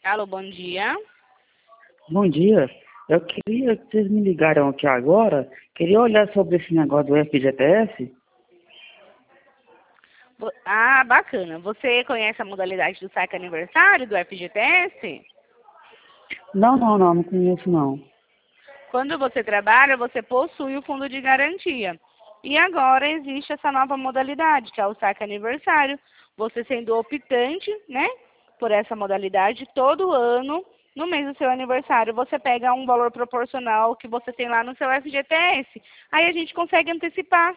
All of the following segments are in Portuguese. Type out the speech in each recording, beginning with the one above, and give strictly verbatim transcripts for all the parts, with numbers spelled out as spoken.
Alô, bom dia. Bom dia. Eu queria que vocês me ligaram aqui agora. Queria olhar sobre esse negócio do F G T S. Vo- Ah, bacana. Você conhece a modalidade do saque aniversário do F G T S? Não, não, não, não conheço não. Quando você trabalha, você possui o fundo de garantia. E agora existe essa nova modalidade, que é o saque aniversário. Você sendo optante, né, por essa modalidade, todo ano, no mês do seu aniversário, você pega um valor proporcional que você tem lá no seu F G T S. Aí a gente consegue antecipar.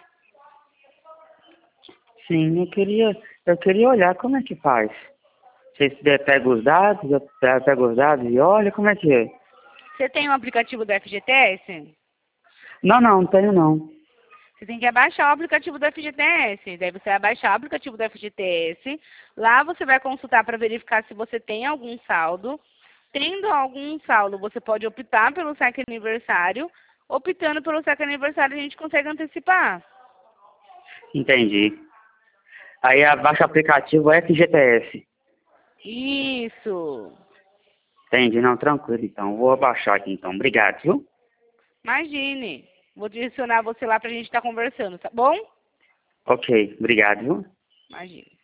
Sim, eu queria, eu queria olhar como é que faz. Vocês eh, pegam os dados, eu pe- pego os dados e olha como é que é. Você tem o aplicativo do F G T S? Não, não, não tenho não. Você tem que abaixar o aplicativo do F G T S. Daí você vai baixar o aplicativo do F G T S. Lá você vai consultar para verificar se você tem algum saldo. Tendo algum saldo, você pode optar pelo saque aniversário. Optando pelo saque aniversário, a gente consegue antecipar. Entendi. Aí abaixa o aplicativo F G T S. Isso. Entendi, não, tranquilo então. Vou abaixar aqui então. Obrigado, viu? Imagine. Vou direcionar você lá para a gente estar conversando, tá bom? Ok, obrigado, viu? Imagine.